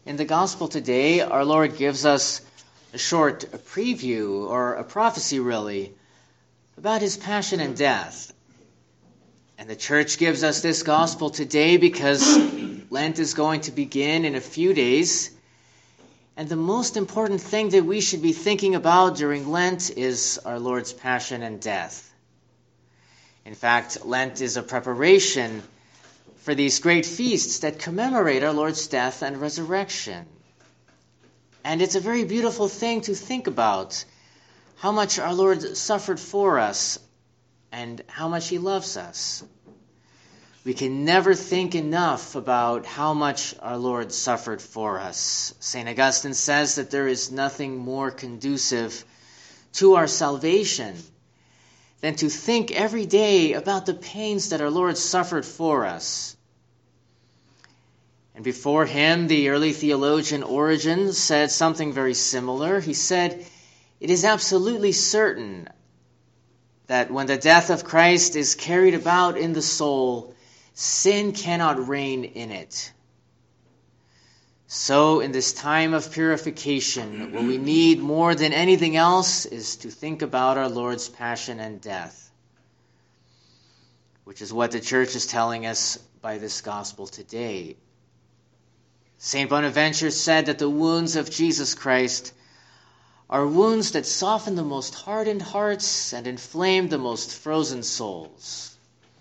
In the gospel today, our Lord gives us a short preview, or a prophecy really, about his passion and death. And the church gives us this gospel today because Lent is going to begin in a few days. And the most important thing that we should be thinking about during Lent is our Lord's passion and death. In fact, Lent is a preparation for these great feasts that commemorate our Lord's death and resurrection. And it's a very beautiful thing to think about how much our Lord suffered for us and how much he loves us. We can never think enough about how much our Lord suffered for us. St. Augustine says that there is nothing more conducive to our salvation than to think every day about the pains that our Lord suffered for us. And before him, the early theologian Origen said something very similar. He said, "It is absolutely certain that when the death of Christ is carried about in the soul, sin cannot reign in it." So in this time of purification, what we need more than anything else is to think about our Lord's passion and death, which is what the church is telling us by this gospel today. St. Bonaventure said that the wounds of Jesus Christ are wounds that soften the most hardened hearts and inflame the most frozen souls.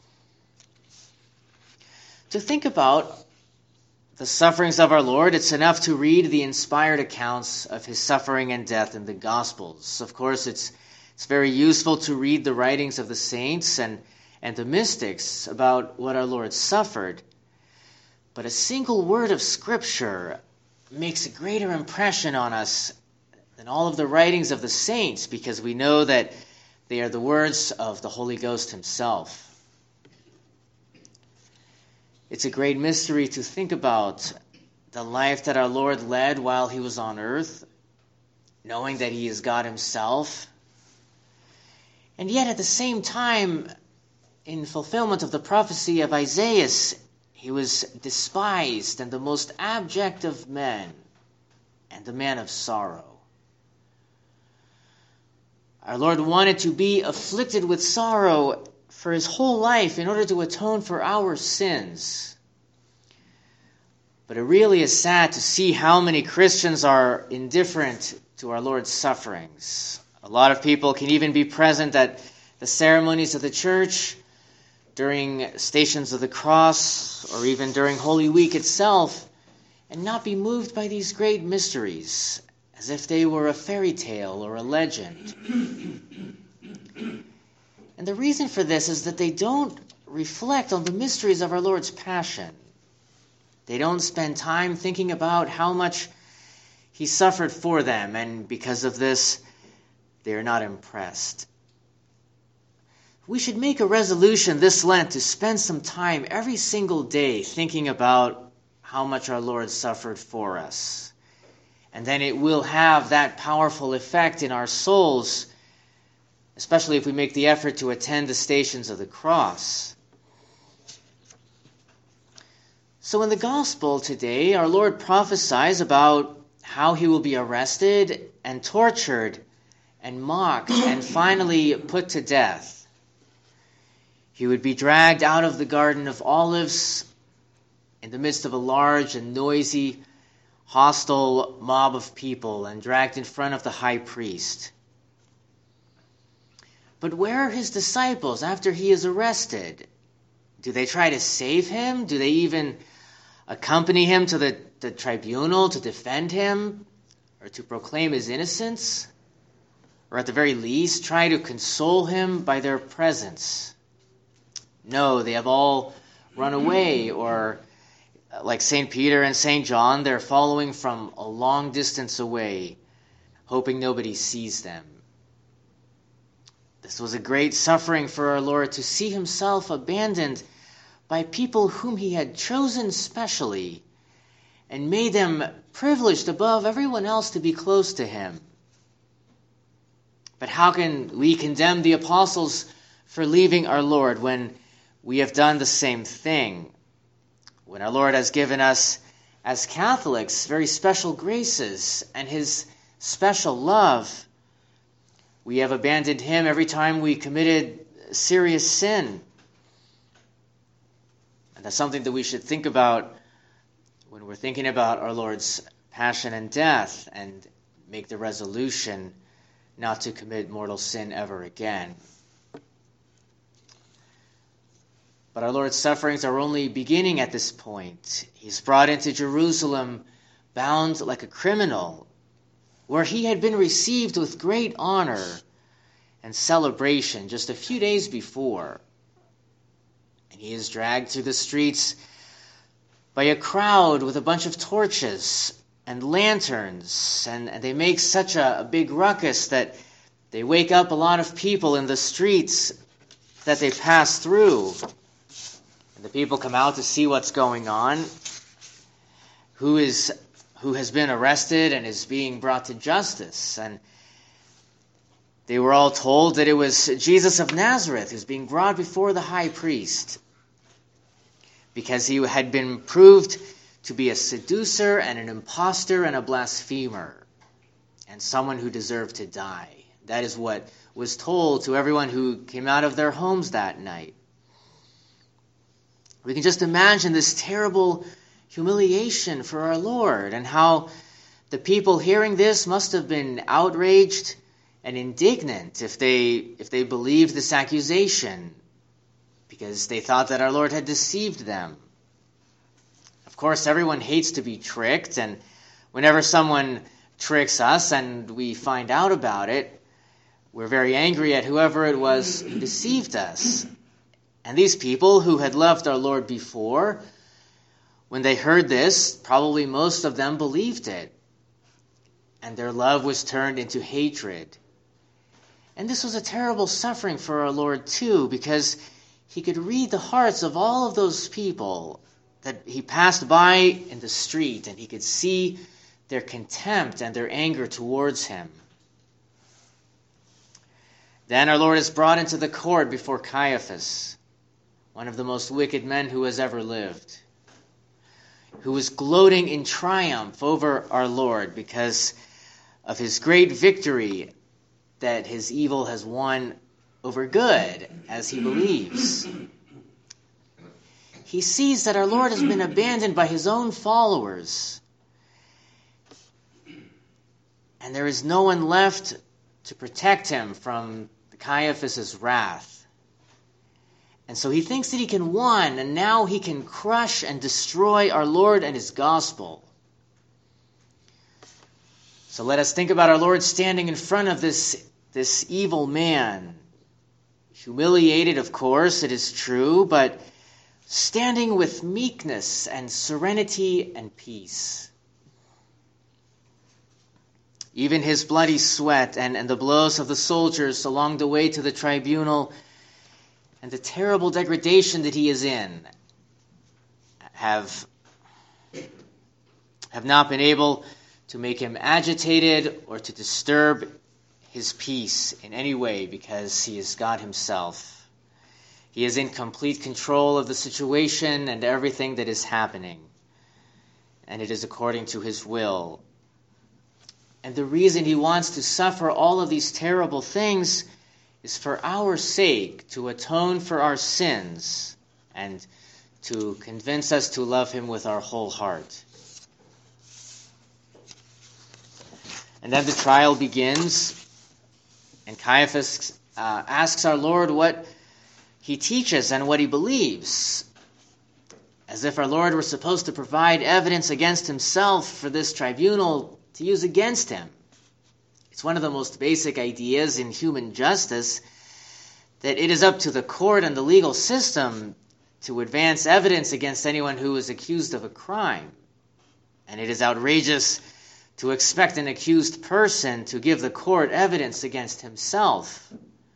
To think about the sufferings of our Lord, it's enough to read the inspired accounts of his suffering and death in the Gospels. Of course, it's very useful to read the writings of the saints and the mystics about what our Lord suffered. But a single word of Scripture makes a greater impression on us than all of the writings of the saints, because we know that they are the words of the Holy Ghost himself. It's a great mystery to think about the life that our Lord led while he was on earth, knowing that he is God himself. And yet at the same time, in fulfillment of the prophecy of Isaiah, he was despised and the most abject of men and the man of sorrow. Our Lord wanted to be afflicted with sorrow for his whole life in order to atone for our sins. But it really is sad to see how many Christians are indifferent to our Lord's sufferings. A lot of people can even be present at the ceremonies of the church, during Stations of the Cross, or even during Holy Week itself, and not be moved by these great mysteries, as if they were a fairy tale or a legend. And the reason for this is that they don't reflect on the mysteries of our Lord's passion. They don't spend time thinking about how much he suffered for them, and because of this, they are not impressed. We should make a resolution this Lent to spend some time every single day thinking about how much our Lord suffered for us. And then it will have that powerful effect in our souls, especially if we make the effort to attend the Stations of the Cross. So in the Gospel today, our Lord prophesies about how he will be arrested and tortured and mocked and finally put to death. He would be dragged out of the Garden of Olives in the midst of a large and noisy, hostile mob of people and dragged in front of the high priest. But where are his disciples after he is arrested? Do they try to save him? Do they even accompany him to the tribunal to defend him or to proclaim his innocence? Or at the very least, try to console him by their presence? No, they have all run away, or like St. Peter and St. John, they're following from a long distance away, hoping nobody sees them. This was a great suffering for our Lord, to see himself abandoned by people whom he had chosen specially and made them privileged above everyone else to be close to him. But how can we condemn the apostles for leaving our Lord when we have done the same thing? When our Lord has given us as Catholics, very special graces and his special love. We have abandoned him every time we committed serious sin. And that's something that we should think about when we're thinking about our Lord's passion and death, and make the resolution not to commit mortal sin ever again. But our Lord's sufferings are only beginning at this point. He's brought into Jerusalem bound like a criminal, where he had been received with great honor and celebration just a few days before. And he is dragged through the streets by a crowd with a bunch of torches and lanterns, and they make such a big ruckus that they wake up a lot of people in the streets that they pass through. And the people come out to see what's going on, who has been arrested and is being brought to justice. And they were all told that it was Jesus of Nazareth who's being brought before the high priest, because he had been proved to be a seducer and an impostor and a blasphemer, and someone who deserved to die. That is what was told to everyone who came out of their homes that night. We can just imagine this terrible humiliation for our Lord, and how the people hearing this must have been outraged and indignant if they believed this accusation, because they thought that our Lord had deceived them. Of course, everyone hates to be tricked, and whenever someone tricks us and we find out about it, we're very angry at whoever it was who deceived us. And these people who had loved our Lord before, when they heard this, probably most of them believed it, and their love was turned into hatred. And this was a terrible suffering for our Lord too, because he could read the hearts of all of those people that he passed by in the street, and he could see their contempt and their anger towards him. Then our Lord is brought into the court before Caiaphas, one of the most wicked men who has ever lived, who was gloating in triumph over our Lord because of his great victory that his evil has won over good, as he believes. He sees that our Lord has been abandoned by his own followers, and there is no one left to protect him from Caiaphas' wrath. And so he thinks that he can win, and now he can crush and destroy our Lord and his gospel. So let us think about our Lord standing in front of this evil man. Humiliated, of course, it is true, but standing with meekness and serenity and peace. Even his bloody sweat and the blows of the soldiers along the way to the tribunal and the terrible degradation that he is in have not been able to make him agitated or to disturb his peace in any way, because he is God himself. He is in complete control of the situation and everything that is happening, and it is according to his will. And the reason he wants to suffer all of these terrible things is for our sake, to atone for our sins and to convince us to love him with our whole heart. And then the trial begins, and Caiaphas asks our Lord what he teaches and what he believes, as if our Lord were supposed to provide evidence against himself for this tribunal to use against him. It's one of the most basic ideas in human justice, that it is up to the court and the legal system to advance evidence against anyone who is accused of a crime. And it is outrageous to expect an accused person to give the court evidence against himself.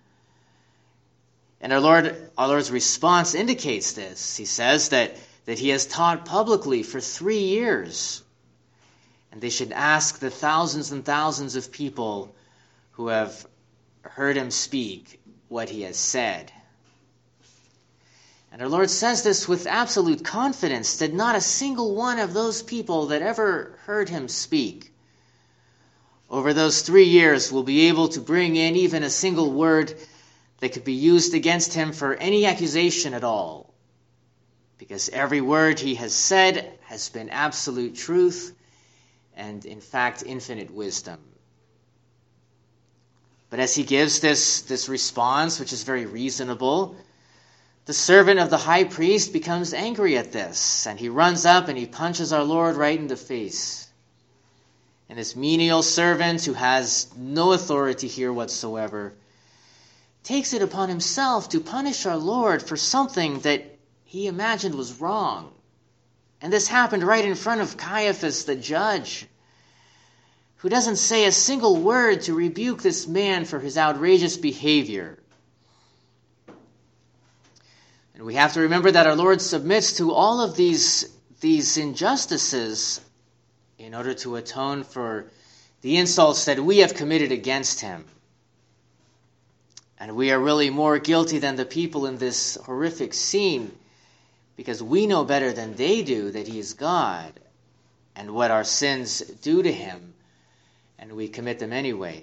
And our Lord's response indicates this. He says that he has taught publicly for 3 years. And they should ask the thousands and thousands of people who have heard him speak what he has said. And our Lord says this with absolute confidence, that not a single one of those people that ever heard him speak over those 3 years will be able to bring in even a single word that could be used against him for any accusation at all. Because every word he has said has been absolute truth and, in fact, infinite wisdom. But as he gives this response, which is very reasonable, the servant of the high priest becomes angry at this, and he runs up and he punches our Lord right in the face. And this menial servant, who has no authority here whatsoever, takes it upon himself to punish our Lord for something that he imagined was wrong. And this happened right in front of Caiaphas, the judge, who doesn't say a single word to rebuke this man for his outrageous behavior. And we have to remember that our Lord submits to all of these injustices in order to atone for the insults that we have committed against him. And we are really more guilty than the people in this horrific scene, because we know better than they do that he is God and what our sins do to him, and we commit them anyway.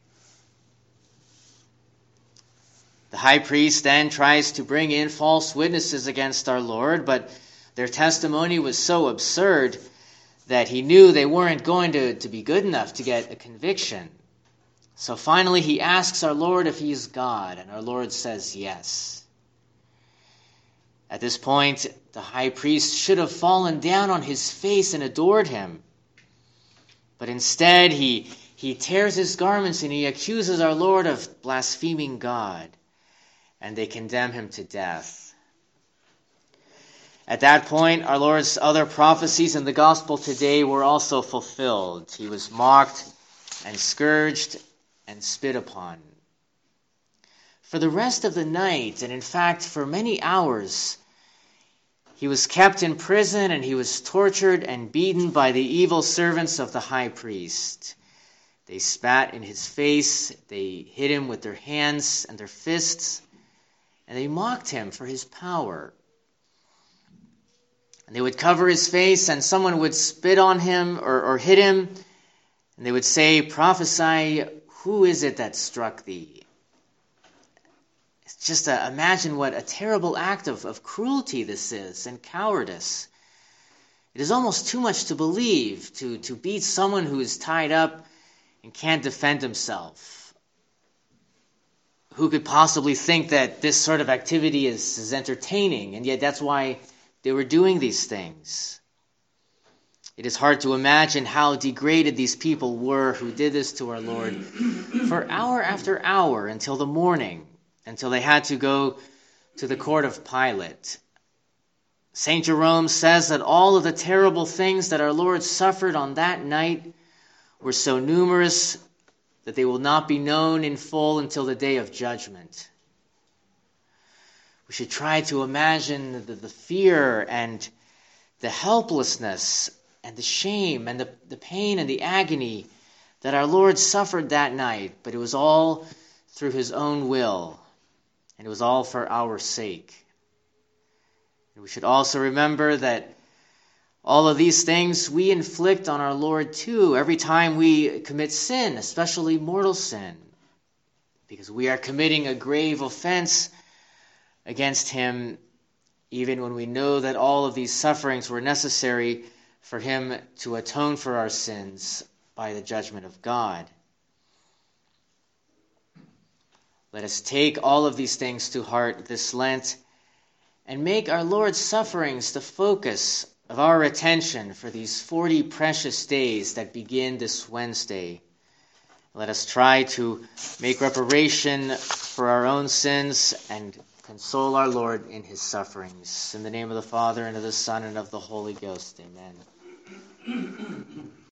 The high priest then tries to bring in false witnesses against our Lord, but their testimony was so absurd that he knew they weren't going to be good enough to get a conviction. So finally he asks our Lord if he is God, and our Lord says yes. At this point, the high priest should have fallen down on his face and adored him. But instead, he tears his garments and he accuses our Lord of blaspheming God, and they condemn him to death. At that point, our Lord's other prophecies in the gospel today were also fulfilled. He was mocked and scourged and spit upon. For the rest of the night, and in fact for many hours, he was kept in prison and he was tortured and beaten by the evil servants of the high priest. They spat in his face, they hit him with their hands and their fists, and they mocked him for his power. And they would cover his face, and someone would spit on him or hit him, and they would say, "Prophesy, who is it that struck thee?" It's just imagine what a terrible act of cruelty this is, and cowardice. It is almost too much to believe, to beat someone who is tied up and can't defend himself. Who could possibly think that this sort of activity is entertaining, and yet that's why they were doing these things? It is hard to imagine how degraded these people were who did this to our Lord for hour after hour until the morning, until they had to go to the court of Pilate. St. Jerome says that all of the terrible things that our Lord suffered on that night were so numerous that they will not be known in full until the day of judgment. We should try to imagine the fear and the helplessness and the shame and the pain and the agony that our Lord suffered that night, but it was all through his own will, and it was all for our sake. And we should also remember that all of these things we inflict on our Lord too every time we commit sin, especially mortal sin, because we are committing a grave offense against him, even when we know that all of these sufferings were necessary for him to atone for our sins by the judgment of God. Let us take all of these things to heart this Lent and make our Lord's sufferings the focus of our attention for these 40 precious days that begin this Wednesday. Let us try to make reparation for our own sins and console our Lord in his sufferings. In the name of the Father, and of the Son, and of the Holy Ghost. Amen.